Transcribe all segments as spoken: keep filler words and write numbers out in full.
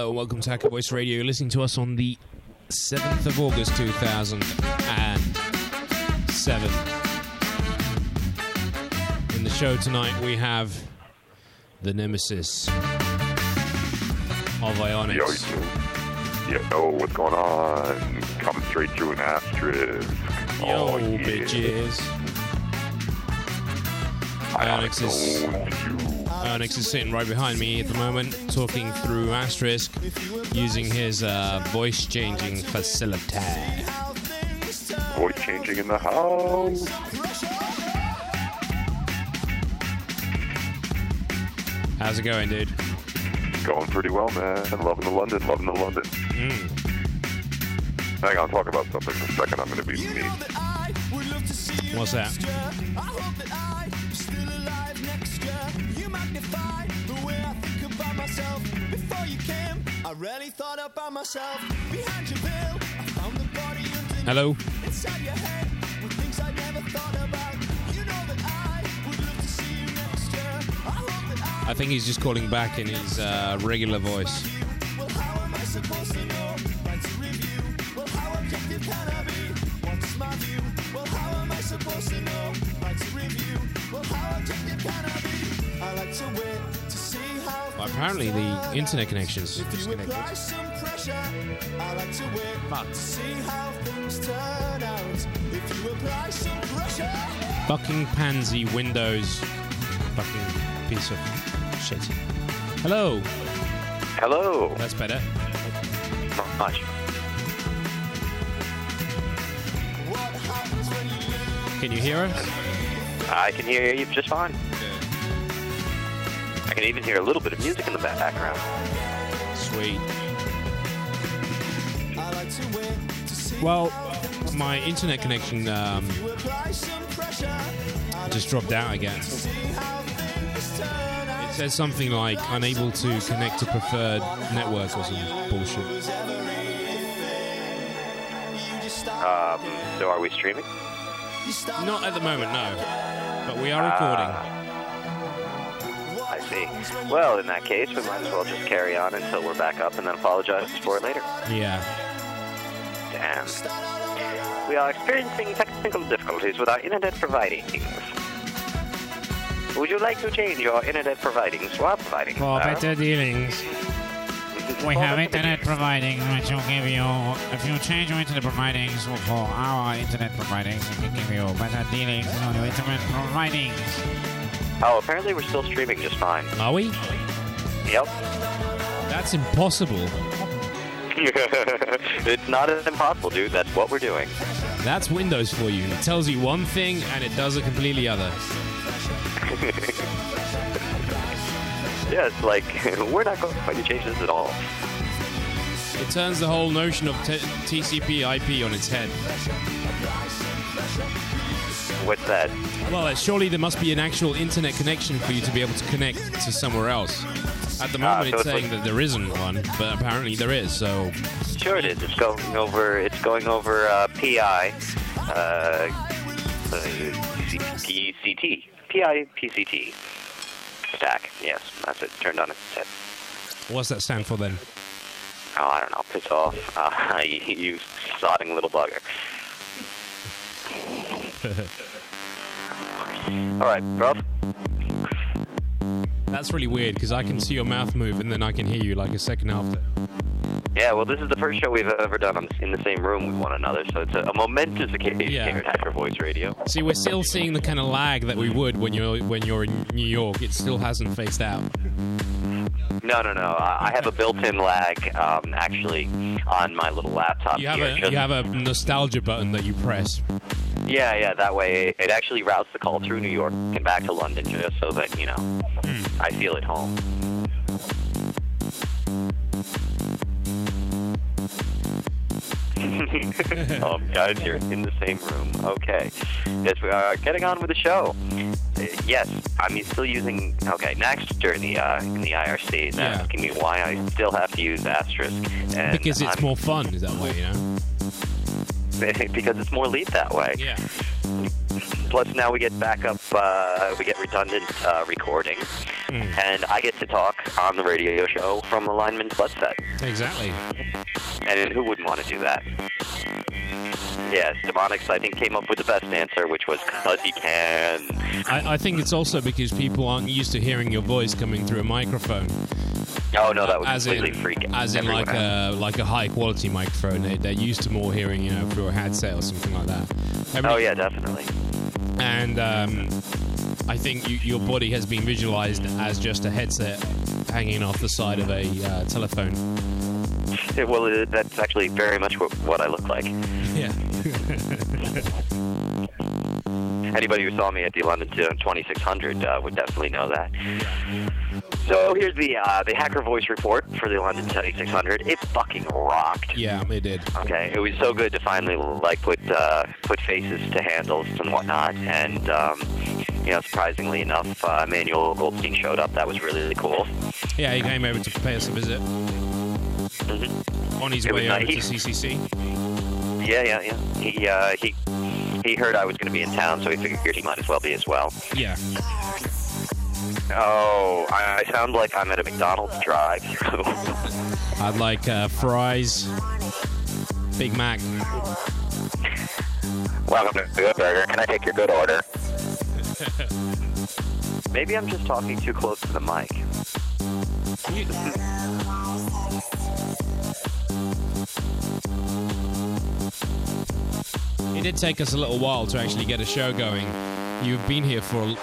Hello and welcome to Hacker Voice Radio. You're listening to us on the seventh of August two thousand seven. In the show tonight we have the nemesis of Ionix. Yo, yo, what's going on? Coming straight through an asterisk. Yo, oh, yeah. bitches. Ionix is, Ionix is sitting right behind me at the moment, talking through Asterisk, using his uh, voice-changing facility. Voice changing in the house. How's it going, dude? Going pretty well, man. Loving the London, loving the London. Mm. Hang on, I'll talk about something in a second. I'm going to be me. What's that? Hello? I think he's just calling back in his uh, regular voice. Well, apparently the internet connection's disconnected. Fucking pansy Windows. Fucking piece of shit. Hello. Hello. That's better. Not much. Can you hear us? I can hear you just fine. I can even hear a little bit of music in the background. Sweet. Well, my internet connection um, just dropped out again. It says something like unable to connect to preferred network or some bullshit. Um, so are we streaming? Not at the moment, no. But we are recording. Uh, I see. Well, in that case, we might as well just carry on until we're back up and then apologize for it later. Yeah. Damn. We are experiencing technical difficulties with our internet providings. Would you like to change your internet providings to our providings? For sir? better dealings, we have internet providings which will give you, if you change your internet providings for our internet providings, we can give you better dealings on your internet providings. Oh, apparently we're still streaming just fine. Are we? Yep. That's impossible. It's not impossible, dude. That's what we're doing. That's Windows for you. It tells you one thing and it does a completely other. Yeah, it's like, we're not going to change this at all. It turns the whole notion of t- T C P I P on its head. What's that? Well, surely there must be an actual internet connection for you to be able to connect to somewhere else. At the moment, Ah, so it's it's saying like- that there isn't one, but apparently there is, so... Sure it is. It's going over, it's going over uh, P I, uh, uh, P C T. P I P C T. Stack. Yes, that's it. Turned on its head. What's that stand for then? Oh, I don't know. Piss off. Uh, you, you sodding little bugger. All right, bro. That's really weird, because I can see your mouth move, and then I can hear you like a second after. Yeah, well, this is the first show we've ever done on, in the same room with one another, so it's a, a momentous occasion Yeah. here at Hacker Voice Radio. See, we're still seeing the kind of lag that we would when you're when you're in New York. It still hasn't phased out. No, no, no. I I have a built-in lag, um, actually, on my little laptop You have here. a Just- you have a nostalgia button that you press. Yeah, yeah, that way it actually routes the call through New York and back to London just so that, you know, Mm. I feel at home. um, guys, you're in the same room. Okay. Yes, we are getting on with the show. Uh, yes, I'm still using... Okay, Naxter in the, uh, in the I R C is Yeah. asking me why I still have to use Asterisk. And Because it's I'm- more fun that way, you know? because it's more elite that way. Yeah. plus now we get backup, uh, we get redundant uh, recording, mm. and I get to talk on the radio show from a lineman's butt set. Exactly. And who wouldn't want to do that? Yes, Demonics, I think, came up with the best answer, which was because he can. I, I think it's also because people aren't used to hearing your voice coming through a microphone. Oh, no, that was as completely in, freaking. As in like a, like a high-quality microphone. They, they're used to more hearing, you know, through a headset or something like that. Every, oh, yeah, definitely. And um, I think you, your body has been visualized as just a headset hanging off the side of a uh, telephone. Well, it, that's actually very much what, what I look like. Yeah. Anybody who saw me at the London twenty-six hundred uh, would definitely know that. So here's the uh, the hacker voice report for the London twenty-six hundred. It fucking rocked. Yeah, it did. Okay, it was so good to finally like put uh, put faces to handles and whatnot, and um, you know, surprisingly enough, uh, Emmanuel Goldstein showed up. That was really, really cool. Yeah, he came over to pay us a visit. Mm-hmm. On his it way was, over uh, he, to C C C. Yeah, yeah, yeah. He uh, he he heard I was going to be in town, so he figured he might as well be as well. Yeah. Oh, I, I sound like I'm at a McDonald's drive-thru. I'd like uh, fries, Big Mac. Welcome to Good Burger. Can I take your good order? Maybe I'm just talking too close to the mic. It did take us a little while to actually get a show going. You've been here for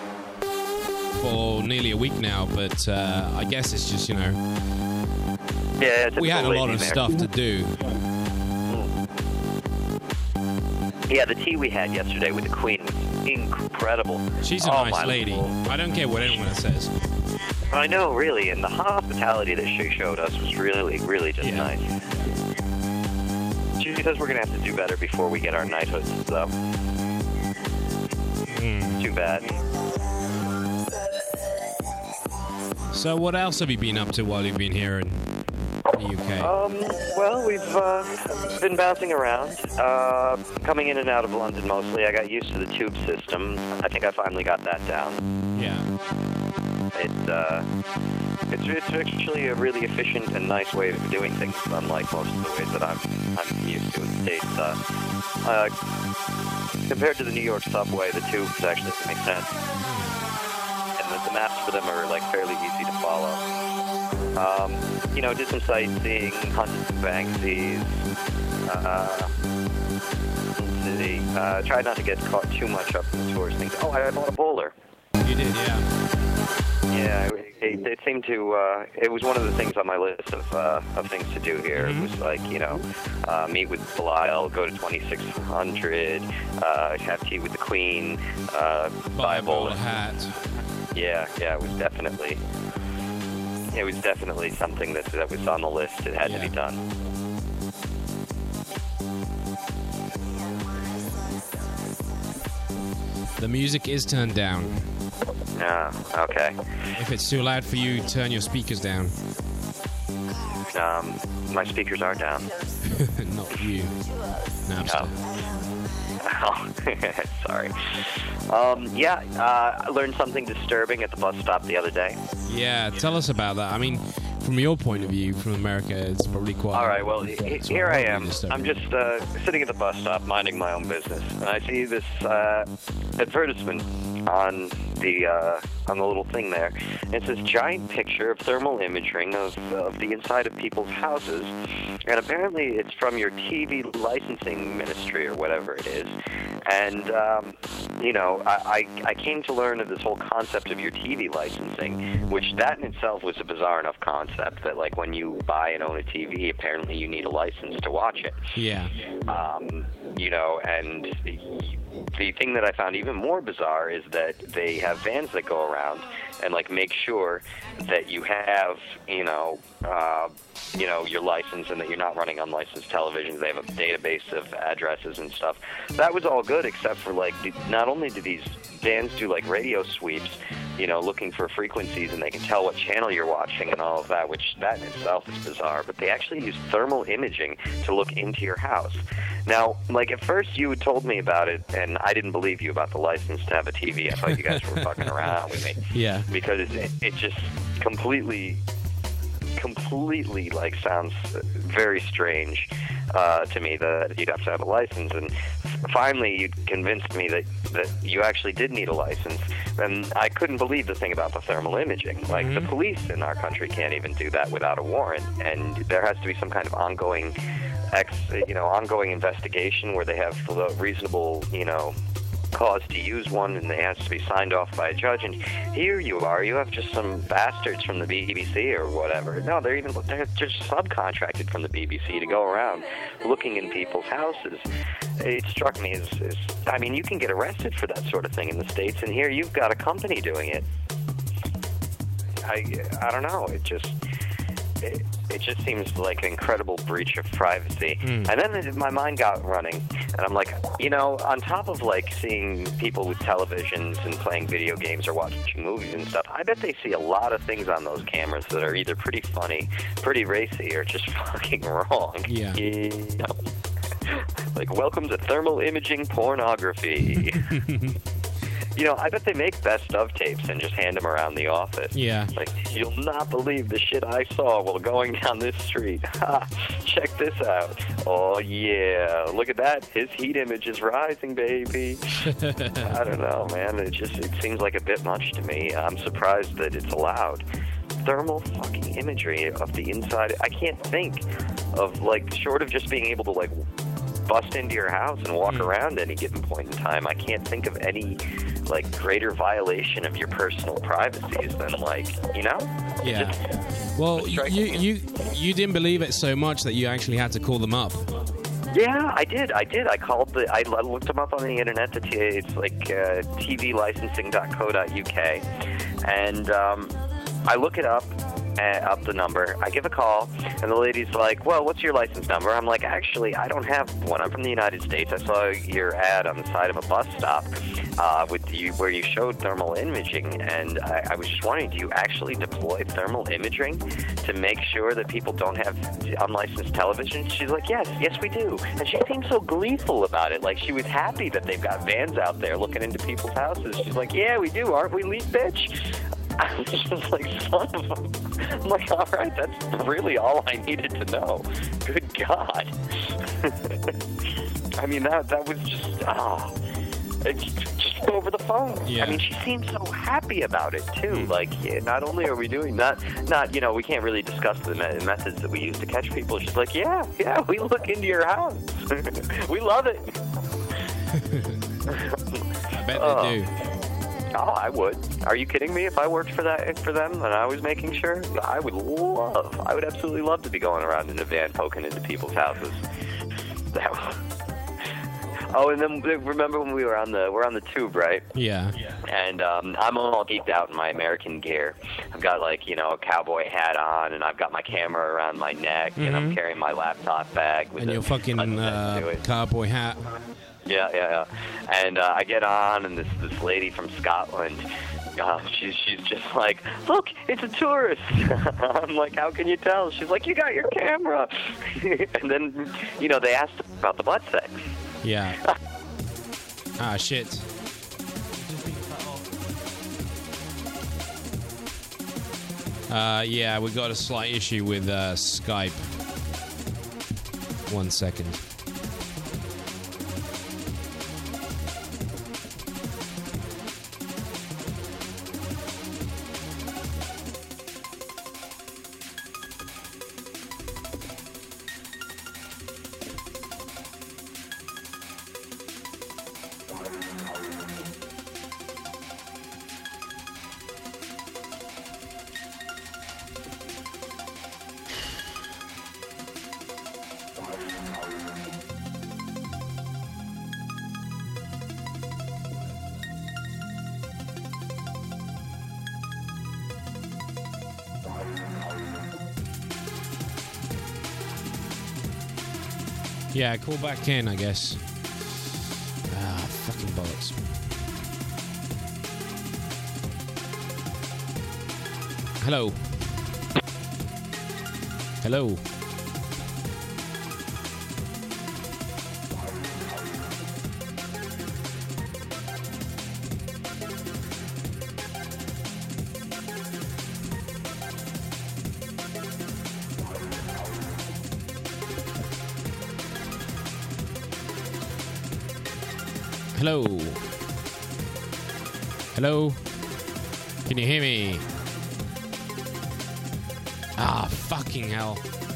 for nearly a week now, but uh, I guess it's just, you know, yeah, we had a lot of stuff to do. Yeah, the tea we had yesterday with the Queen was incredible. She's a oh, nice lady. Lord. I don't care what anyone says. I know, really, and the hospitality that she showed us was really, really just yeah. nice. She says we're going to have to do better before we get our knighthoods, though. Mm. Too bad. So what else have you been up to while you've been here in the U K? Um, well, we've uh, been bouncing around, uh, coming in and out of London mostly. I got used to the tube system. I think I finally got that down. Yeah. It's, uh, it's, it's actually a really efficient and nice way of doing things, unlike most of the ways that I'm, I'm used to in the States. Uh, uh, compared to the New York subway, the tubes actually make sense. And the, the maps for them are, like, fairly easy to follow. Um, you know, did some sightseeing, hunted some Banksies. Uh, let's see. Uh, tried not to get caught too much up in the tourist things. Oh, I bought a bowler. You did, yeah. Yeah, it, it seemed to, uh, it was one of the things on my list of uh, of things to do here. Mm-hmm. It was like, you know, uh, meet with Belial, go to twenty-six hundred, uh, have tea with the Queen, uh, buy a bowler hat. Yeah, yeah, it was definitely, it was definitely something that, that was on the list. It had yeah. to be done. The music is turned down. Ah, okay. If it's too loud for you, turn your speakers down. Um, my speakers are down. Not you. Napster. Oh, oh sorry. Um, yeah, uh, I learned something disturbing at the bus stop the other day. Yeah, tell us about that. I mean, from your point of view, from America, it's probably quite... All right, well, h- here I am. I'm just uh, sitting at the bus stop, minding my own business, and I see this uh, advertisement on the uh, on the little thing there. And it's this giant picture of thermal imaging of, of the inside of people's houses, and apparently it's from your T V licensing ministry or whatever it is. And um, you know, I, I I came to learn of this whole concept of your T V licensing, which that in itself was a bizarre enough concept that, like, when you buy and own a T V, apparently you need a license to watch it. Yeah. Um, you know, and the, the thing that I found even more bizarre is that they have vans that go around and, like, make sure that you have, you know, uh, you know, your license and that you're not running unlicensed televisions. They have a database of addresses and stuff. That was all good, except for, like, not only do these vans do, like, radio sweeps, you know, looking for frequencies, and they can tell what channel you're watching and all of that, which that in itself is bizarre, but they actually use thermal imaging to look into your house. Now, like, at first you had told me about it, and and I didn't believe you about the license to have a T V. I thought you guys were fucking around with me. Yeah. Because it, it just completely, completely like sounds very strange uh, to me that you'd have to have a license. And finally, you convinced me that that you actually did need a license. And I couldn't believe the thing about the thermal imaging. Like Mhm. the police in our country can't even do that without a warrant, and there has to be some kind of ongoing, ex, you know, ongoing investigation where they have the reasonable, you know, cause to use one, and it has to be signed off by a judge. And here you are, you have just some bastards from the B B C or whatever. No, they're even they're just subcontracted from the B B C to go around looking in people's houses. It struck me as, as I mean, you can get arrested for that sort of thing in the States, and here you've got a company doing it. I I don't know. It just it, it just seems like an incredible breach of privacy. Mm. And then it, my mind got running, and I'm like, you know, on top of like seeing people with televisions and playing video games or watching movies and stuff, I bet they see a lot of things on those cameras that are either pretty funny, pretty racy, or just fucking wrong. Yeah. You know? Like, welcome to thermal imaging pornography. You know, I bet they make best of tapes and just hand them around the office. Yeah. Like, you'll not believe the shit I saw while going down this street. Ha! Check this out. Oh, yeah. Look at that. His heat image is rising, baby. I don't know, man. It just it seems like a bit much to me. I'm surprised that it's allowed. Thermal fucking imagery of the inside. I can't think of, like, short of just being able to, like, bust into your house and walk Mm. around any given point in time. I can't think of any, like, greater violation of your personal privacies than, like, you know? Yeah. Just- Well, just you strikes me. you you didn't believe it so much that you actually had to call them up. Yeah, I did. I did. I called the. I I looked them up on the internet. The T, it's like uh, T V licensing dot co dot U K, and um, I look it up. Uh, up the number. I give a call, and the lady's like, well, what's your license number? I'm like, actually, I don't have one. I'm from the United States. I saw your ad on the side of a bus stop uh, with you, where you showed thermal imaging, and I, I was just wondering, do you actually deploy thermal imaging to make sure that people don't have unlicensed television? She's like, yes, yes, we do. And she seemed so gleeful about it, like she was happy that they've got vans out there looking into people's houses. She's like, yeah, we do, aren't we, lead bitch? I was just like, son of a... I'm like, all right, that's really all I needed to know. Good God. I mean, that that was just, oh, it just, just over the phone. Yeah. I mean, she seemed so happy about it, too. Like, yeah, not only are we doing that, not, you know, we can't really discuss the me- methods that we use to catch people. She's like, yeah, yeah, we look into your house. We love it. I bet Oh. they do. Oh, I would. Are you kidding me? If I worked for that for them and I was making sure, I would love, I would absolutely love to be going around in a van poking into people's houses. That was... Oh, and then remember when we were on the we're on the tube, right? Yeah. And um, I'm all geeked out in my American gear. I've got, like, you know, a cowboy hat on, and I've got my camera around my neck, and I'm Mhm. carrying my laptop bag with And a your fucking button to uh, it. cowboy hat. Yeah, yeah, yeah. And uh, I get on, and this this lady from Scotland, uh, she's she's just like, look, it's a tourist. I'm like, how can you tell? She's like, you got your camera. And then, you know, they asked about the butt sex. Yeah. Ah, shit. Uh, yeah, we got a slight issue with uh, Skype. One second. Yeah, call back in, I guess. Ah, fucking bollocks. Hello. Hello. Hello. Hello. Can you hear me? Ah, fucking hell.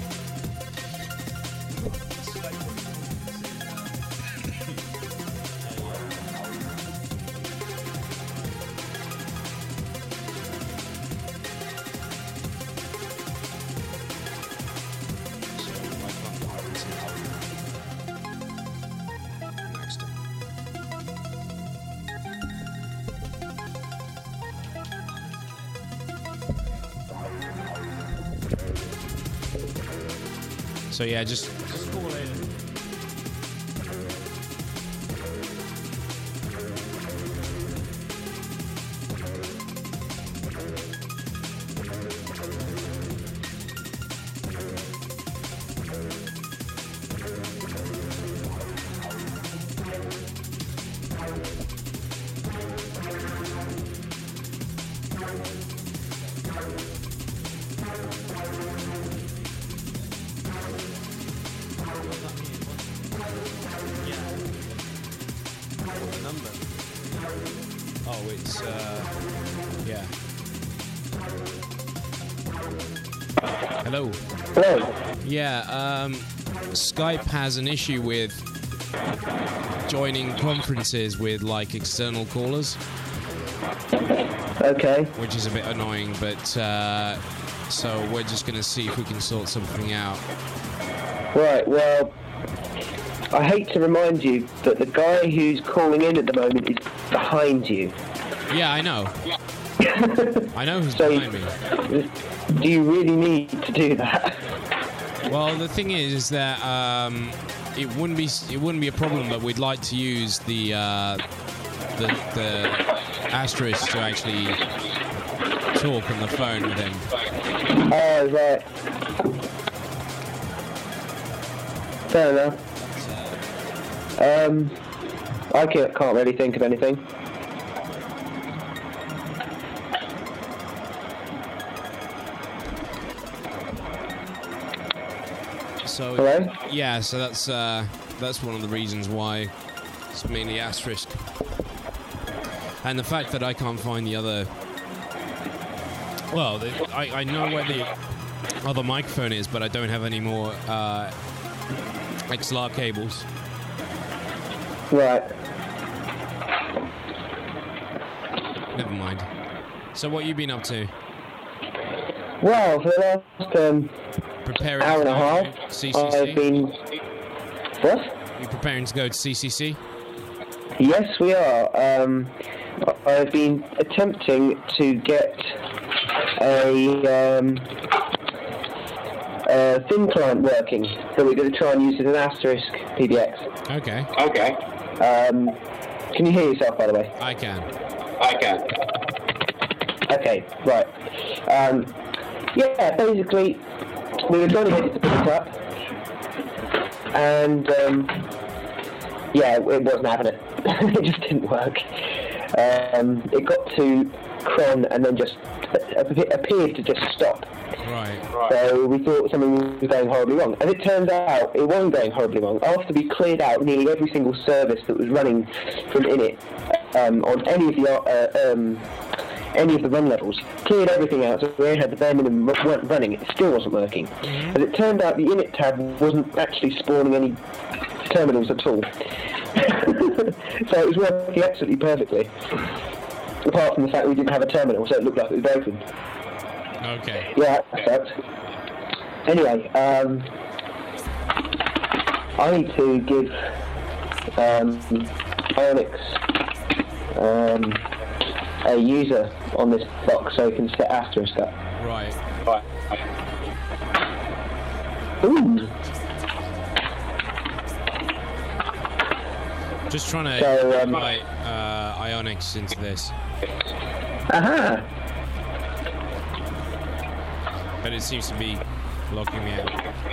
So yeah, just, just call in. Oh, it's, uh, yeah. Hello. Hello. Yeah, um, Skype has an issue with joining conferences with, like, external callers. Okay. Which is a bit annoying, but, uh, so we're just going to see if we can sort something out. Right, well, I hate to remind you that the guy who's calling in at the moment is behind you. Yeah, I know. I know who's so behind me. Do you really need to do that? Well, the thing is, is that um, it wouldn't be it wouldn't be a problem, but we'd like to use the uh, the, the asterisk to actually talk on the phone with him. Oh, right. Fair enough. Um, I can't, can't really think of anything. So Hello? yeah, so that's uh, that's one of the reasons why it's mainly asterisk, and the fact that I can't find the other. Well, the, I I know where the other microphone is, but I don't have any more uh, X L R cables. Right. Never mind. So what you been up to? Well, for the last um, Preparing hour and to a go half, to C C C? I've been... What? You preparing to go to C C C? Yes, we are. Um, I've been attempting to get a, um, a thin client working, so we're going to try and use it as an asterisk P B X. Okay. Okay. Um, can you hear yourself, by the way? I can. I can. Okay, right. Um, yeah, basically, we were trying to get it to pick it up, and um, yeah, it wasn't having it. It just didn't work. Um, it got to cron and then just appeared to just stop. Right. So we thought something was going horribly wrong. As it turns out, it wasn't going horribly wrong. After we cleared out nearly every single service that was running from Init um, on any of the uh, um, any of the run levels, cleared everything out, so we only had the bare minimum weren't running. It still wasn't working. Mm-hmm. As it turned out, the Init tab wasn't actually spawning any terminals at all. So it was working absolutely perfectly, apart from the fact we didn't have a terminal, so it looked like it was broken. Okay. Yeah, that sucked. Anyway, um, I need to give um, Ionix um, a user on this box so he can set asterisk up. Right. Right. Ooh. Just trying to So, um, invite uh, Ionix into this. Aha! But it seems to be locking me out.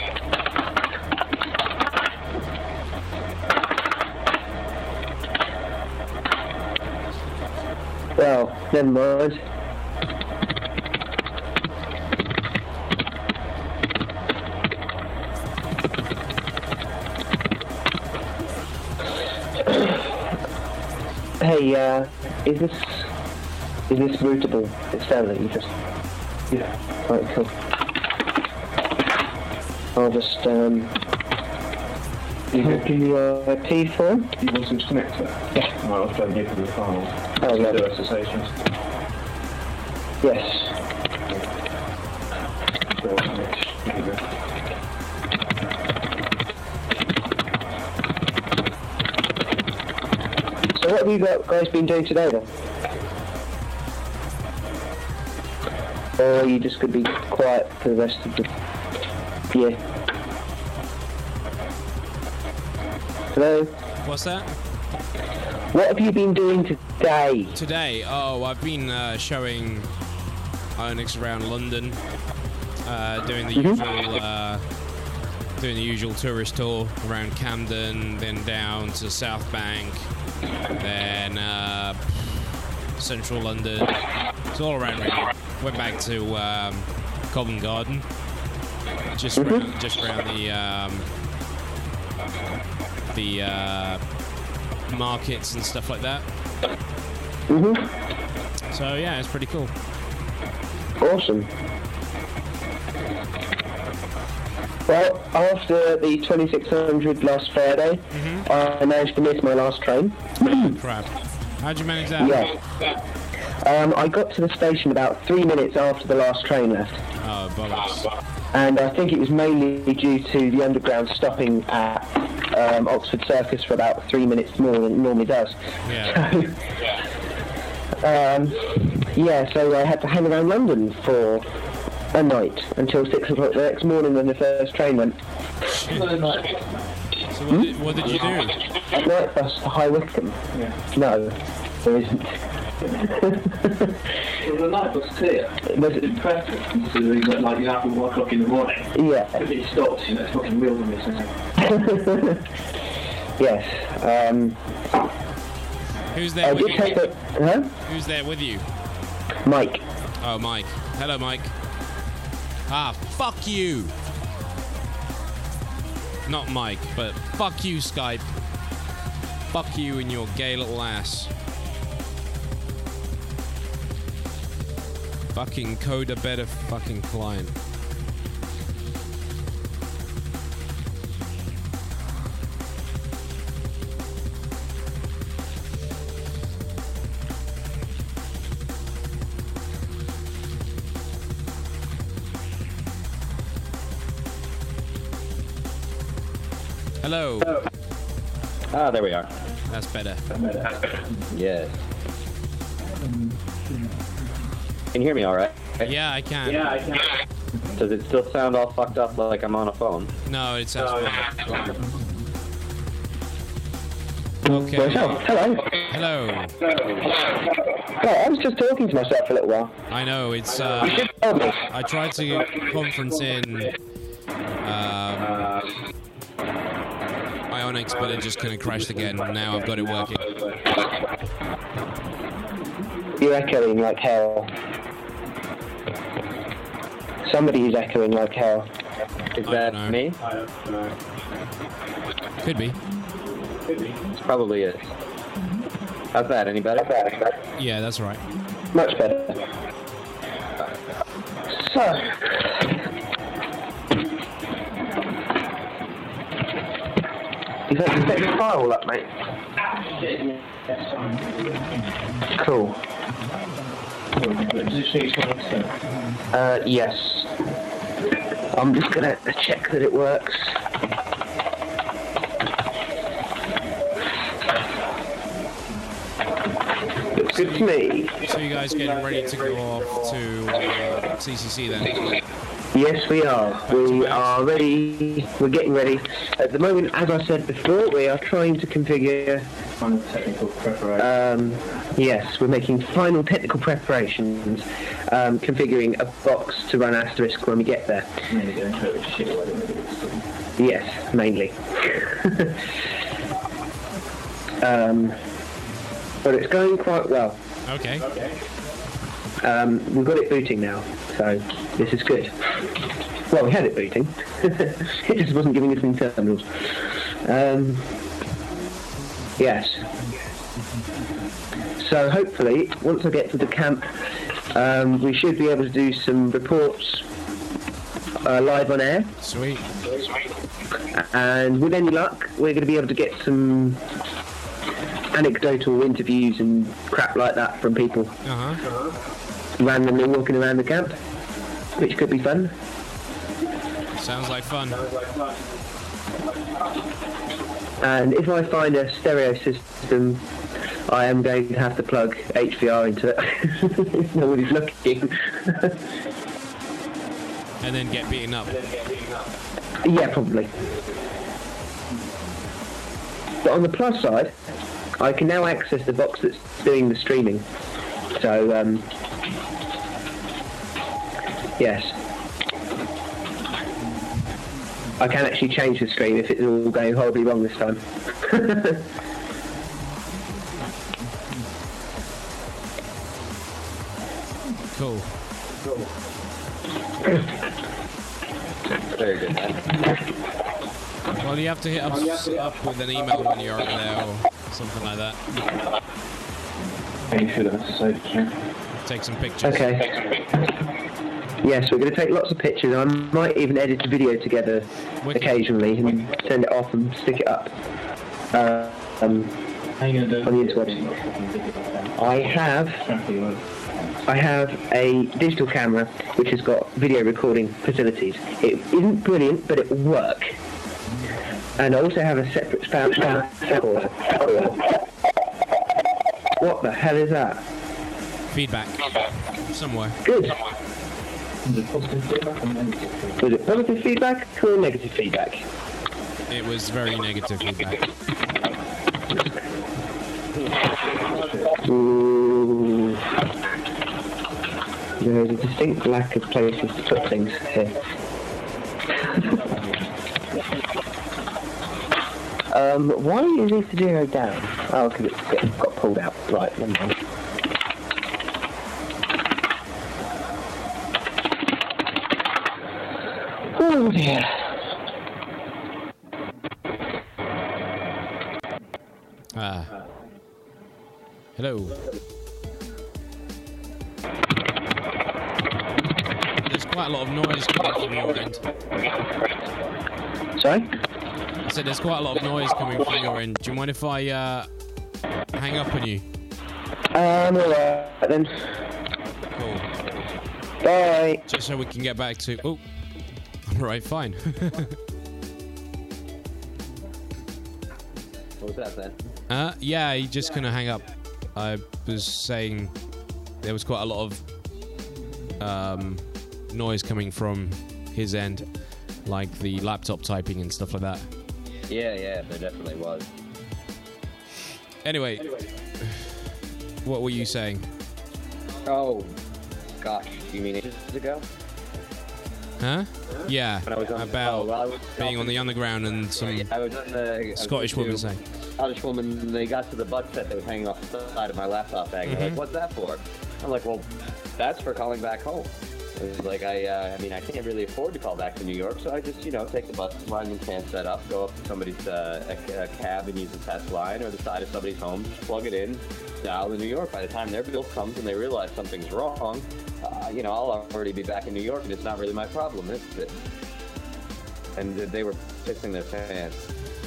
Well, never mind. Hey, uh, is this is this routable? It sounds like you just yeah. Right, cool. I'll just um. You give me your I P form. You want some connector? Yeah. Right, I'll try and give you the files. Oh yeah. Do associations. Yes. So what have you got, guys been doing today then? Or are you just going to be quiet for the rest of the year? Hello? What's that? What have you been doing today? Today? Oh, I've been uh, showing Onyx around London, uh, doing the Mhm. usual, uh, doing the usual tourist tour around Camden, then down to South Bank, then uh, Central London. It's all around really. Went back to um, Covent Garden, just Mhm. around, just around the um, the uh, markets and stuff like that. Mhm. So yeah, it's pretty cool. Awesome. Well, after the twenty-six hundred last Friday, Mm-hmm. I managed to miss my last train. Oh, crap. How'd you manage that? Yeah. Um, I got to the station about three minutes after the last train left. Oh, bollocks. And I think it was mainly due to the Underground stopping at um, Oxford Circus for about three minutes more than it normally does. Yeah. So, um, yeah, so I had to hang around London for a night until six o'clock the next morning when the first train went. So what did, what did you do? A night bus to High Wycombe? Yeah. No, there isn't. Well, the night was clear. Was It's it? impressive considering that like you have at one o'clock in the morning. Yeah. If it stops, you know, it's fucking wilderness, isn't it? Yes. Um, Who's there I with did you? take a... Huh? Who's there with you? Mike. Oh, Mike. Hello, Mike. Ah, fuck you. Not Mike, but fuck you, Skype. Fuck you and your gay little ass. Fucking code a better fucking client. Hello. Ah, there we are. That's better. Yes. Can you hear me all right? Yeah, I can. Yeah, I can. Does it still sound all fucked up like I'm on a phone? No, it sounds Oh, fine. Well, Okay. hello. Hello. Well, I was just talking to myself for a little while. I know, it's, uh, You should tell me. I tried to conference in, um, Ionix, but it just kind of crashed again. Now I've got it working. You're echoing like hell. Somebody is echoing like hell. Is I that don't know. me? I don't know. Could be. It probably is. How's that? Any better? Yeah, that's right. Much better. So, you got you set your file up, mate? Cool. Does it say it's one upset? Uh, yes. I'm just gonna check that it works. Looks good to me. So you guys getting ready to go off to uh, C C C then? Yes, we are. We are ready. We're getting ready. At the moment, as I said before, we are trying to configure. Final technical preparation. Um, yes, we're making final technical preparations, um, configuring a box to run Asterisk when we get there. Mainly going to it shit away with it. Yes, mainly. um, but it's going quite well. Okay. Um, we've got it booting now, so this is good. Well, we had it booting. It just wasn't giving us any terminals. Um, yes. So hopefully, once I get to the camp, um, we should be able to do some reports uh, live on air. Sweet. And with any luck, we're going to be able to get some anecdotal interviews and crap like that from people Uh-huh. randomly walking around the camp, which could be fun. Sounds like fun. And if I find a stereo system, I am going to have to plug H V R into it if nobody's looking. And then get beaten up. Yeah, probably. But on the plus side, I can now access the box that's doing the streaming. So, um, yes. I can actually change the stream if it's all going horribly wrong this time. Cool. Very good, man. Well, you have to hit us up with an email when you're over there or something like that. You should have said, Take some pictures. Okay. Yes, we're going to take lots of pictures. I might even edit a video together Wicked. occasionally and send it off and stick it up uh, um, how you going to do on the interwebs. I have I have a digital camera which has got video recording facilities. It isn't brilliant, but it will work. And I also have a separate spout spout recorder. What the hell is that? Feedback. Somewhere. Good. Was it positive feedback or negative? Was it positive feedback or negative feedback? It was very negative feedback. Ooh. There is a distinct lack of places to put things here. um, why is it zero down? Oh, because it's got pulled out. Right, never mind. Oh dear. Ah. Hello. There's quite a lot of noise coming from your end. Sorry? I said there's quite a lot of noise coming from your end. Do you mind if I uh, hang up on you? Um, alright then. Cool. Bye. Just so we can get back to... Oh. Right, fine. What was that then? Uh, yeah, he just gonna hang up. I was saying there was quite a lot of um, noise coming from his end, like the laptop typing and stuff like that. Yeah, yeah, there definitely was. Anyway, what were you saying? Oh, gosh, you mean ages ago? Huh? Yeah, When I was on- about oh, well, I was being on the underground and some I was on the I was Scottish woman listening saying. to Scottish woman. They got to the butt set that was hanging off the side of my laptop bag. They're Mhm. like, "What's that for?" I'm like, "Well, that's for calling back home." It was like I, uh, I mean, I can't really afford to call back to New York, so I just, you know, take the bus line and can't set up, go up to somebody's uh, a, a cab and use the test line, or the side of somebody's home, just plug it in, dial in New York. By the time their bill comes and they realize something's wrong, uh, you know, I'll already be back in New York, and it's not really my problem, is it? And they were pissing their pants.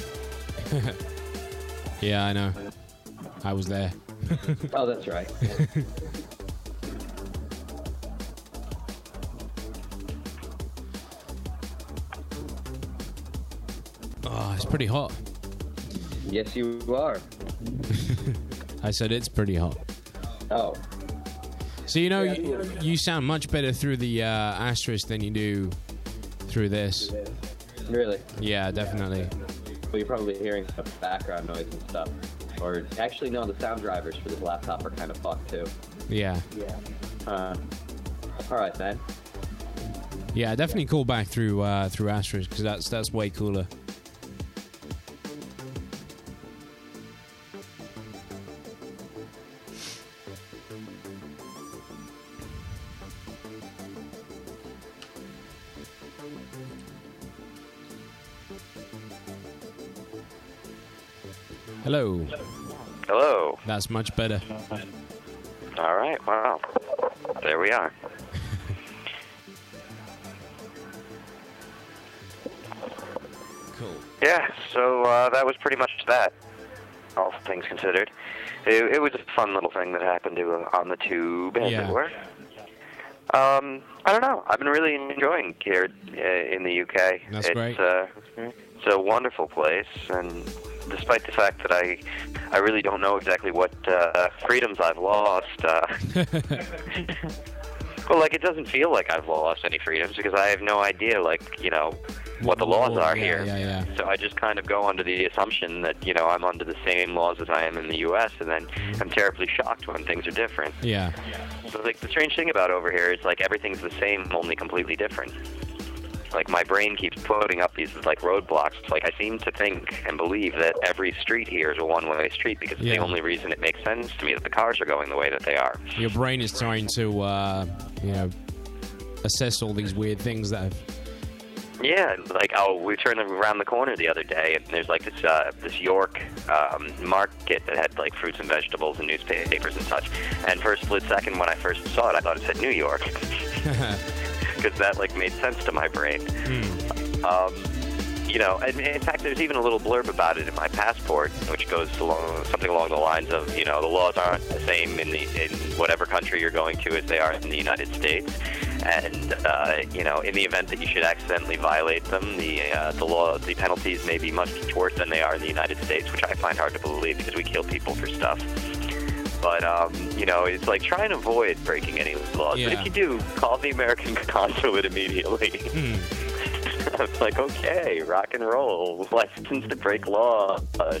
Yeah, I know. I was there. Oh, that's right. Oh, it's pretty hot. Yes, you are. I said it's pretty hot. Oh. So, you know, you, you sound much better through the uh, asterisk than you do through this. Really? Yeah, definitely. Well, you're probably hearing some background noise and stuff. Or, actually, no, the sound drivers for this laptop are kind of fucked, too. Yeah. Uh, alright, then. Yeah, definitely call back through uh, through asterisk, because that's, that's way cooler. Hello. Hello. That's much better. All right. Wow. There we are. Cool. Yeah. So uh, that was pretty much that. All things considered, it, it was a fun little thing that happened to uh, on the tube, as Yeah. it were. Um, I don't know. I've been really enjoying here uh, in the U K. That's it's, great. Uh, it's a wonderful place, and despite the fact that I, I really don't know exactly what uh, freedoms I've lost. Uh, well, like it doesn't feel like I've lost any freedoms because I have no idea, like you know, what the laws are yeah, here. Yeah, yeah. So I just kind of go under the assumption that you know I'm under the same laws as I am in the U S, and then I'm terribly shocked when things are different. Yeah. So, like, the strange thing about over here is, like, everything's the same, only completely different. Like, my brain keeps putting up these, like, roadblocks. Like, I seem to think and believe that every street here is a one-way street because it's Yeah. the only reason it makes sense to me that the cars are going the way that they are. Your brain is trying to, uh, you know, assess all these weird things that have... Yeah, like, oh, we turned around the corner the other day, and there's, like, this uh, this York um, market that had, like, fruits and vegetables and newspapers and such. And for a split second, when I first saw it, I thought it said New York. Because that, like, made sense to my brain. Hmm. Um, you know, and in fact, there's even a little blurb about it in my passport, which goes along something along the lines of, you know, the laws aren't the same in the in whatever country you're going to as they are in the United States, and uh, you know, in the event that you should accidentally violate them, the uh, the law, the penalties may be much worse than they are in the United States, which I find hard to believe because we kill people for stuff. But, um, you know, it's like try and avoid breaking any laws. Yeah. But if you do, call the American consulate immediately. Hmm. I was like, okay, rock and roll, license to break laws. uh,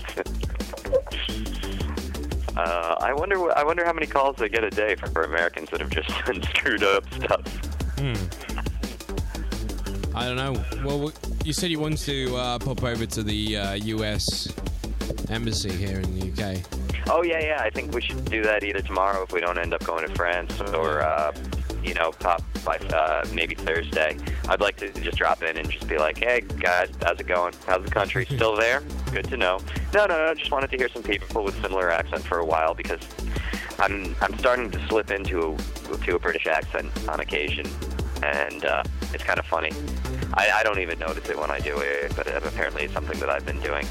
I wonder, I wonder how many calls they get a day for, for Americans that have just screwed up stuff. Hmm. I don't know. Well, w- you said you wanted to uh, pop over to the uh, U S embassy here in the U K. Oh yeah, yeah. I think we should do that either tomorrow if we don't end up going to France, or uh, you know, pop by uh, maybe Thursday. I'd like to just drop in and just be like, hey guys, how's it going? How's the country? Still there? Good to know. No, no, no. Just wanted to hear some people with similar accent for a while because I'm I'm starting to slip into a, to a British accent on occasion, and uh, it's kind of funny. I, I don't even notice it when I do it, but apparently it's something that I've been doing.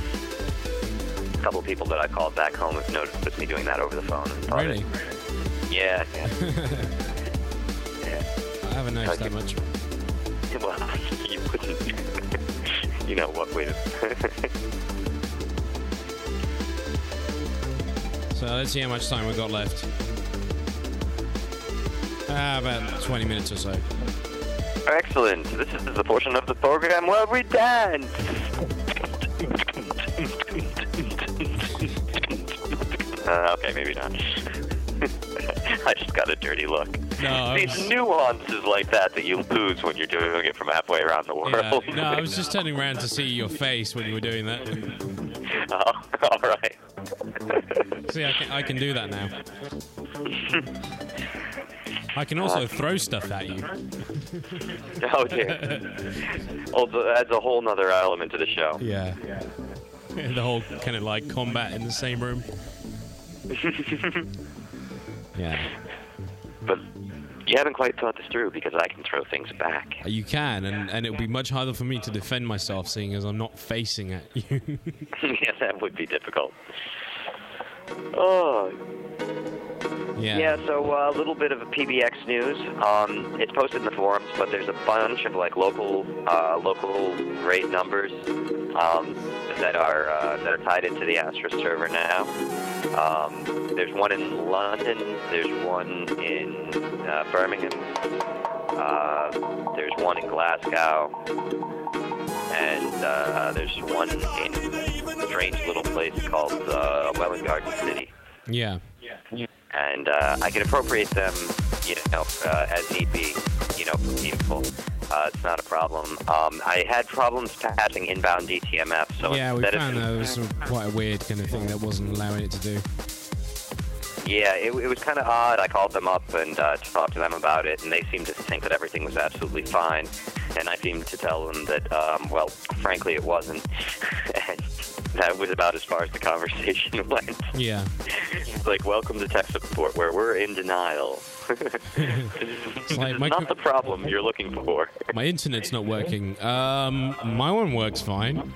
A couple of people that I called back home have noticed me doing that over the phone. And thought Really? it- Yeah. yeah. yeah. I haven't noticed that much. Well, you wouldn't. You know what with. So let's see how much time we've got left. Ah, about twenty minutes or so. Excellent. This is the portion of the program where we dance. Uh, okay, maybe not. I just got a dirty look. No, I These was- nuances like that that you lose when you're doing it from halfway around the Yeah. world. No, I was just turning around to see your face when you were doing that. Oh, all right. See, I can, I can do that now. I can also throw stuff at you. Oh dear. Also, adds a whole nother element to the show. Yeah. The whole kind of like combat in the same room. Yeah. But you haven't quite thought this through because I can throw things back. You can, and, and it'll be much harder for me to defend myself seeing as I'm not facing at you. Yeah, that would be difficult. Oh. Yeah. Yeah, so uh, a little bit of a P B X news. Um, it's posted in the forums, but there's a bunch of like local uh, local rate numbers um, that are uh, that are tied into the Astra server now. Um, there's one in London. There's one in uh, Birmingham. Uh, there's one in Glasgow, and uh, there's one in a strange little place called uh, Welwyn Garden City. Yeah. And uh, I can appropriate them, you know, uh, as need be, you know, for people. Uh, it's not a problem. Um, I had problems passing inbound D T M F, so Yeah, we instead found of that was quite a weird kind of thing that wasn't allowing it to do. Yeah, it, it was kind of odd. I called them up and uh, talked to them about it, and they seemed to think that everything was absolutely fine. And I seemed to tell them that, um, well, frankly, it wasn't. And that was about as far as the conversation went. Yeah. It's like, welcome to tech support, where we're in denial. It's like my not co- the problem you're looking for. My internet's not working. Um, my one works fine.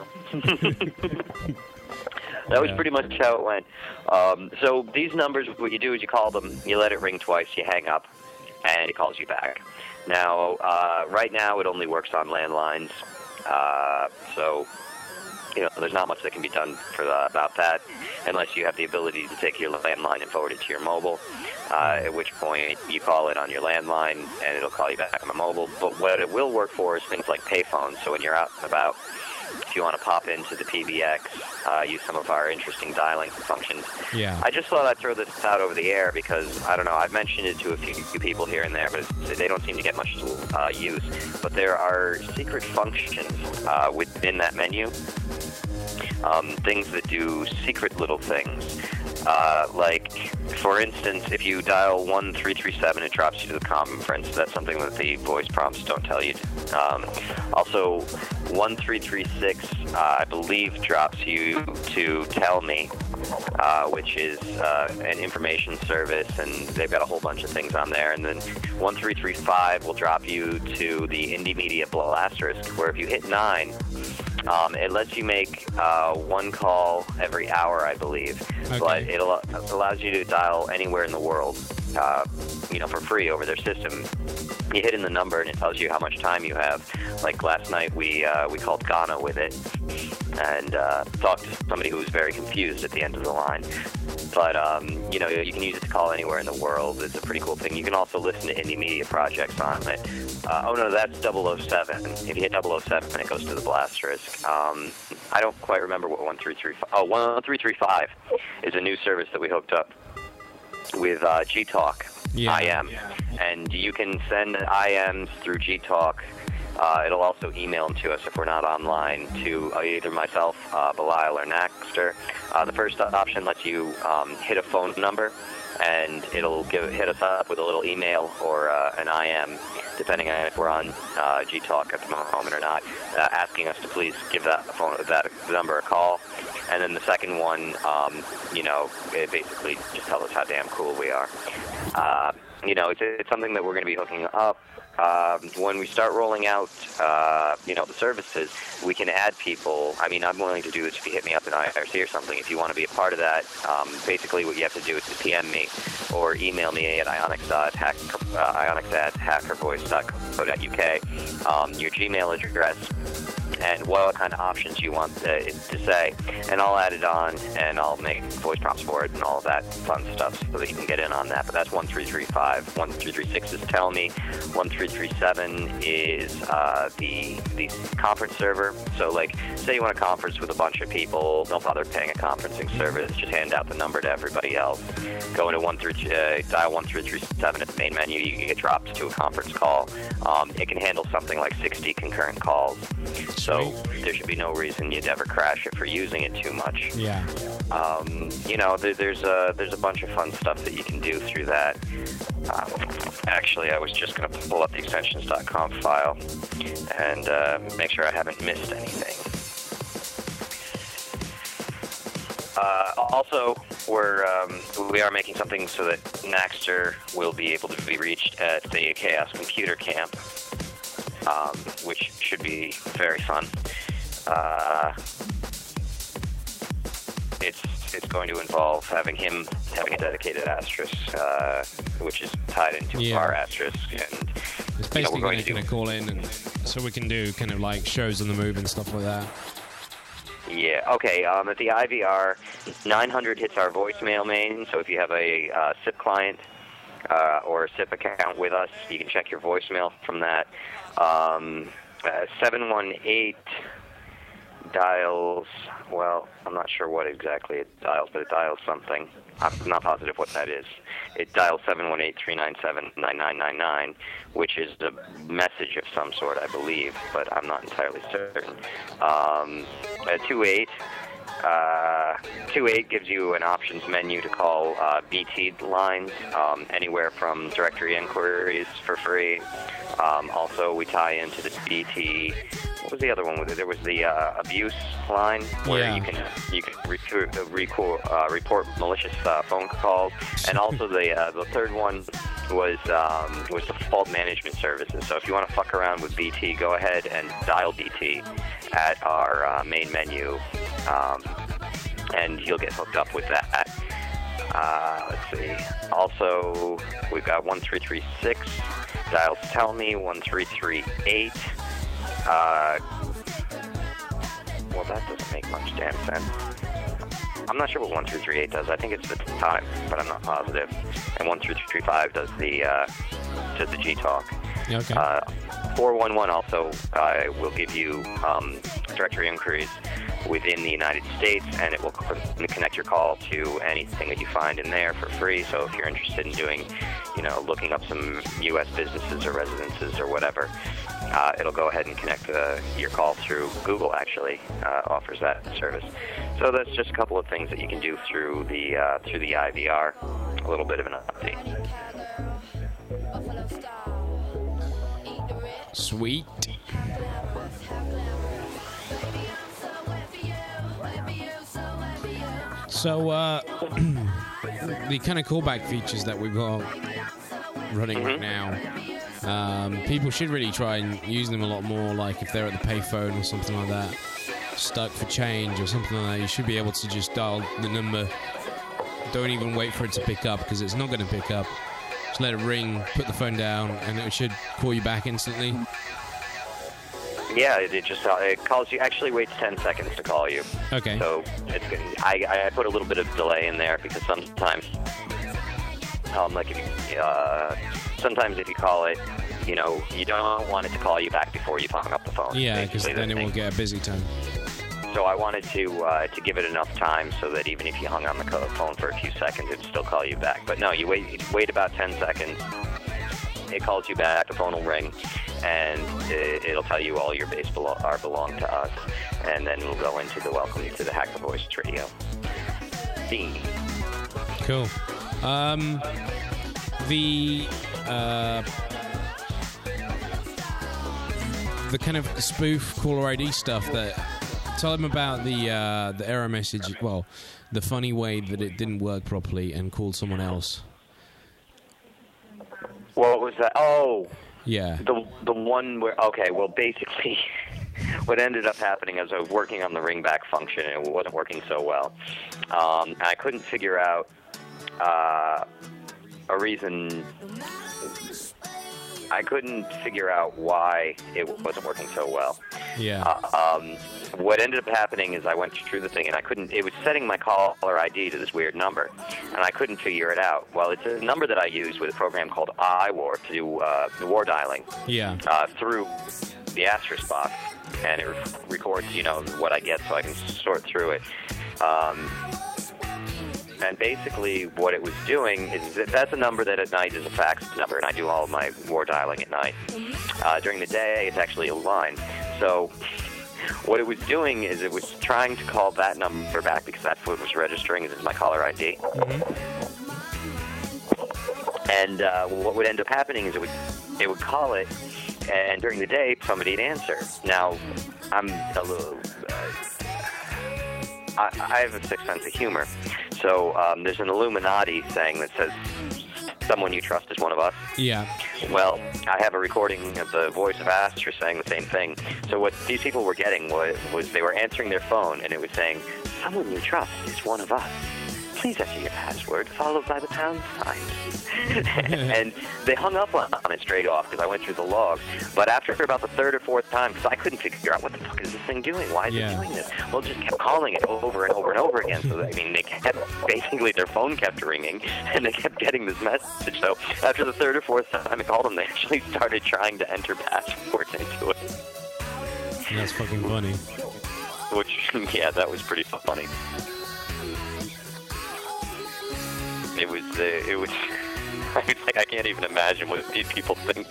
That was Yeah. pretty much how it went. Um, so these numbers, what you do is you call them, you let it ring twice, you hang up, and it calls you back. Now, uh, right now it only works on landlines, uh, so you know there's not much that can be done for the, about that, unless you have the ability to take your landline and forward it to your mobile. Uh, at which point you call it on your landline, and it'll call you back on the mobile. But what it will work for is things like payphones. So when you're out and about, if you want to pop into the P B X, uh, use some of our interesting dialing functions. Yeah. I just thought I'd throw this out over the air because, I don't know, I've mentioned it to a few, few people here and there, but it's, they don't seem to get much uh, use. But there are secret functions uh, within that menu, um, things that do secret little things. Uh, like, for instance, if you dial one three three seven, it drops you to the conference. That's something that the voice prompts don't tell you. Um, also, one three three six, uh, I believe, drops you to Tell Me, uh, which is uh, an information service, and they've got a whole bunch of things on there. And then one three three five will drop you to the Indie Media Asterisk, where if you hit nine, Um, it lets you make uh, one call every hour, I believe, Okay. but it al- allows you to dial anywhere in the world, uh, you know, for free over their system. You hit in the number and it tells you how much time you have. Like last night, we uh, we called Ghana with it and uh, talked to somebody who was very confused at the end of the line. But, um, you know, you can use it to call anywhere in the world. It's a pretty cool thing. You can also listen to indie media projects on it. Uh, oh, no, that's double oh seven. If you hit double oh seven, it goes to the Blasterisk. Um, I don't quite remember what one three three five... Oh, one three three five is a new service that we hooked up with uh, G-Talk, Yeah. I M. And you can send I Ms through G-Talk. Uh, it'll also email them to us if we're not online to uh, either myself, uh, Belial, or Naxter. Uh, the first option lets you um, hit a phone number, and it'll give, hit us up with a little email or uh, an I M, depending on if we're on uh, G-Talk at the moment or not, uh, asking us to please give that phone that number a call. And then the second one, um, you know, it basically just tells us how damn cool we are. Uh, you know, it's, it's something that we're going to be hooking up. Uh, when we start rolling out, uh, you know, the services, we can add people. I mean, I'm willing to do this if you hit me up at I R C or something. If you want to be a part of that, um, basically what you have to do is to P M me or email me at ionics dot hack, uh, ionics at hackervoice dot co dot U K, um, your Gmail address, and what kind of options you want uh, it to say, and I'll add it on, and I'll make voice prompts for it and all of that fun stuff so that you can get in on that. But that's one three three five. one three three six is Tell Me. one three three seven is uh, the the conference server. So, like, say you want a conference with a bunch of people, don't bother paying a conferencing service. Just hand out the number to everybody else. Go into one three, uh, dial one three three seven at the main menu. You can get dropped to a conference call. Um, it can handle something like sixty concurrent calls. So there should be no reason you'd ever crash it for using it too much. Yeah. Um, you know, there, there's a there's a bunch of fun stuff that you can do through that. Um, actually, I was just going to pull up the extensions dot com file and uh, make sure I haven't missed anything. Uh, also, we're um, we are making something so that Naxter will be able to be reached at the Chaos Computer Camp. Um, which should be very fun. Uh, it's it's going to involve having him having a dedicated asterisk, uh, which is tied into Yeah. our asterisk, and It's you know, basically we're going to going to do. call in, and so we can do kind of like shows on the move and stuff like that. Yeah. Okay. Um, at the I V R, nine hundred hits our voicemail main. So if you have a uh, S I P client uh, or a S I P account with us, you can check your voicemail from that. Um, uh, seven one eight dials, well, I'm not sure what exactly it dials, but it dials something. I'm not positive what that is. It dials seven one eight, three nine seven, nine nine nine nine, which is a message of some sort, I believe, but I'm not entirely certain. Um, uh, two eight Uh, two eight gives you an options menu to call uh, B T lines, um, anywhere from directory inquiries for free. Um, also, we tie into the B T. What was the other one? There was the uh, abuse line where Yeah. you can you can report, uh, record, uh, report malicious uh, phone calls, and also the uh, the third one was um, was the fault management services. So if you want to fuck around with B T, go ahead and dial B T at our uh, main menu, um, and you'll get hooked up with that. Uh, let's see. Also, we've got one three three six. Dials tell me one three three eight. Uh, well, that doesn't make much damn sense. I'm not sure what one three three eight does. I think it's the time, but I'm not positive. And one three three five does the uh, does the G talk. Okay. Uh, four one one also uh, will give you um, directory inquiries within the United States, and it will co- connect your call to anything that you find in there for free. So if you're interested in doing, you know, looking up some U S businesses or residences or whatever, uh, it'll go ahead and connect uh, your call through Google. Actually, uh, offers that service. So that's just a couple of things that you can do through the uh, through the I V R. A little bit of an update. Sweet. So, uh, the kind of callback features that we've got running right now, um, people should really try and use them a lot more, like if they're at the payphone or something like that, stuck for change or something like that. You should be able to just dial the number. Don't even wait for it to pick up, because it's not going to pick up. Just let it ring, put the phone down, and it should call you back instantly. Yeah, it, it just uh, it calls you. Actually, waits ten seconds to call you. Okay. So it's good. I I put a little bit of delay in there because sometimes, um, like if you, uh, sometimes if you call it, you know, you don't want it to call you back before you hung up the phone. Yeah, because basically, then the it will thing. get a busy time. So I wanted to uh, to give it enough time so that even if you hung on the co- phone for a few seconds, it'd still call you back. But no, you wait wait about ten seconds. It calls you back. The phone will ring, and it, it'll tell you all your base belo- are belong to us, and then we'll go into the welcome to the Hack the Voice Radio theme. Cool. Um, the uh, the kind of spoof caller I D stuff that. Tell them about the uh, the error message. Well, the funny way that it didn't work properly and called someone else. What was that? Oh, Yeah. the the one where okay. Well, basically, what ended up happening is I was working on the ringback function and it wasn't working so well. Um, and I couldn't figure out uh, a reason. I couldn't figure out why it wasn't working so well. Yeah. Uh, um, what ended up happening is I went through the thing and I couldn't. It was setting my caller I D to this weird number, and I couldn't figure it out. Well, it's a number that I use with a program called iWar to do uh, war dialing Yeah. uh, through the asterisk box, and it re- records, you know, what I get, so I can sort through it. Um, And basically what it was doing is that that's a number that at night is a fax number, and I do all of my war dialing at night. Uh, during the day, it's actually a line. So what it was doing is it was trying to call that number back because that's what it was registering as my caller I D. And uh, what would end up happening is it would it would call it, and during the day, somebody'd answer. Now, I'm a little... Uh, I, I have a sick sense of humor. So um, there's an Illuminati saying that says, someone you trust is one of us. Yeah. Well, I have a recording of the voice of Astra saying the same thing. So what these people were getting was, was they were answering their phone, and it was saying, someone you trust is one of us. Please enter your password, followed by the pound sign. And they hung up on it straight off because I went through the log. But after about the third or fourth time, because I couldn't figure out what the fuck is this thing doing? Why is Yeah. it doing this? Well, it just kept calling it over and over and over again. So, that, I mean, they kept, basically their phone kept ringing, and they kept getting this message. So after the third or fourth time I called them, they actually started trying to enter passwords into it. That's fucking funny. Which, yeah, that was pretty funny. It was, uh, it was, I was like, I can't even imagine what these people think.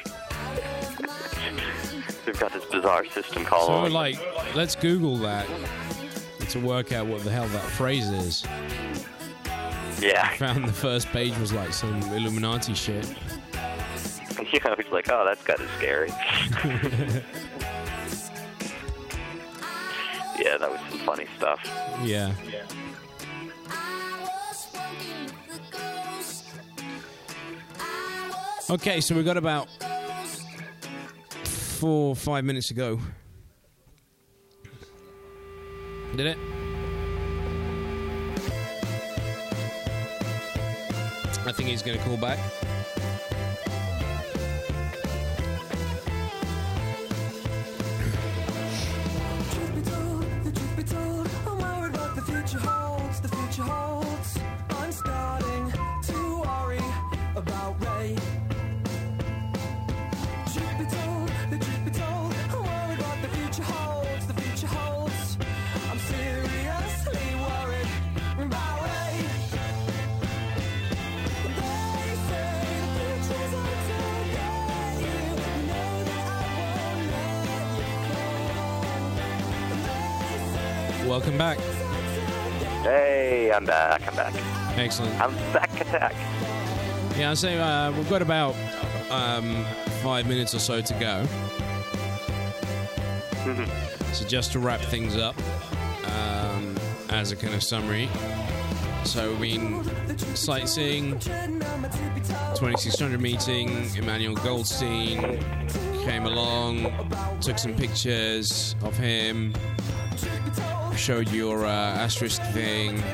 They've got this bizarre system called... So, like, let's Google that. to work out what the hell that phrase is. Yeah. I found the first page was like some Illuminati shit. Yeah, I was like, oh, that's kind of scary. Yeah, that was some funny stuff. Yeah. Okay, so we got about four, five minutes to go. Did it? I think he's going to call back. Welcome back. Hey, I'm back. I'm back. Excellent. I'm back attack. Yeah, I'll say uh, we've got about um, five minutes or so to go. So just to wrap things up, um, as a kind of summary. So we've been sightseeing, twenty-six hundred meeting, Emmanuel Goldstein came along, took some pictures of him, showed your uh, asterisk thing,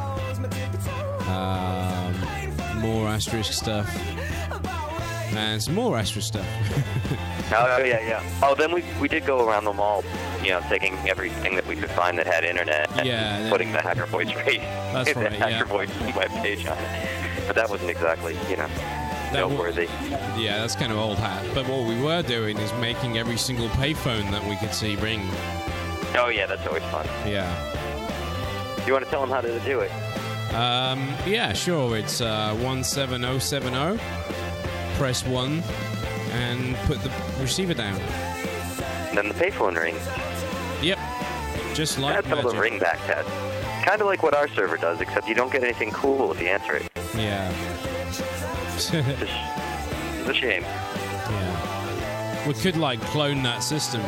um, more asterisk stuff, and some more asterisk stuff. Oh, yeah, yeah. Oh, then we we did go around the mall, you know, taking everything that we could find that had internet and Yeah, putting the Hacker Voice rate, That's the right, Hacker yeah. Voice webpage on it. But that wasn't exactly, you know, That wa- noteworthy. Yeah, that's kind of old hat. But what we were doing is making every single payphone that we could see ring. Oh, yeah, that's always fun. Yeah. You want to tell them how to do it? Um, yeah, sure. It's uh, one seven zero seven zero. Press one and put the receiver down. And then the payphone rings. Yep. Just like That's some of the magic. ring back test. Kind of like what our server does, except you don't get anything cool if you answer it. Yeah. It's a, sh- it's a shame. Yeah. We could like clone that system.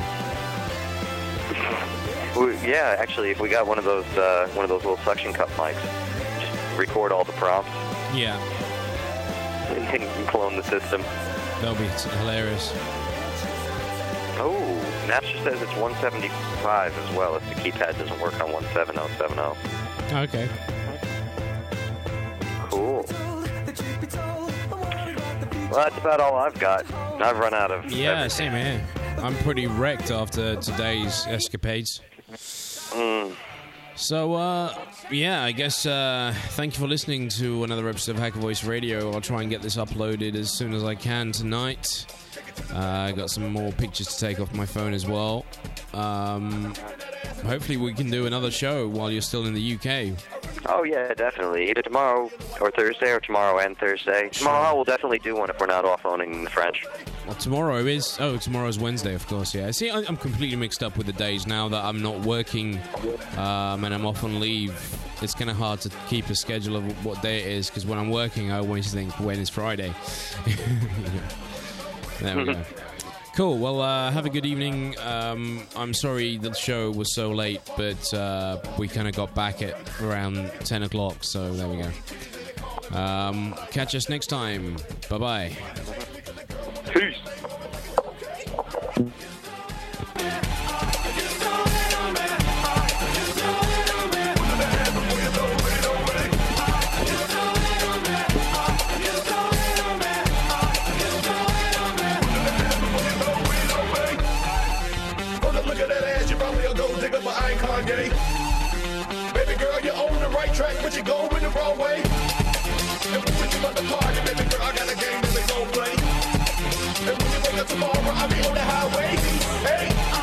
We, yeah, actually, if we got one of those uh, one of those little suction cup mics, just record all the prompts Yeah. and clone the system. That'll be t- hilarious. Oh, Napster says it's one seventy-five as well if the keypad doesn't work on one seven zero seven zero. Okay. Cool. Well, that's about all I've got. I've run out of Yeah, everything. same here. I'm pretty wrecked after today's escapades. Mm. So, uh, yeah, I guess uh, thank you for listening to another episode of Hacker Voice Radio. I'll try and get this uploaded as soon as I can tonight. Uh, I got some more pictures to take off my phone as well. Um, hopefully we can do another show while you're still in the U K. Oh, yeah, definitely. Either tomorrow or Thursday, or tomorrow and Thursday. Tomorrow we'll definitely do one if we're not offloading the French. Well, tomorrow is... Oh, tomorrow's Wednesday, of course, yeah. See, I- I'm completely mixed up with the days now that I'm not working um, and I'm off on leave. It's kind of hard to keep a schedule of what day it is, because when I'm working, I always think, when is Friday? There we go. Cool. Well, uh, have a good evening. Um, I'm sorry the show was so late, but uh, we kind of got back at around ten o'clock, so there we go. Um, catch us next time. Bye-bye. Peace. Baby girl, you're on the right track, but you're going the wrong way. And when you about to party, baby girl, I got a game that we gon' play. And when you wake up tomorrow, I'll be on the highway. Hey.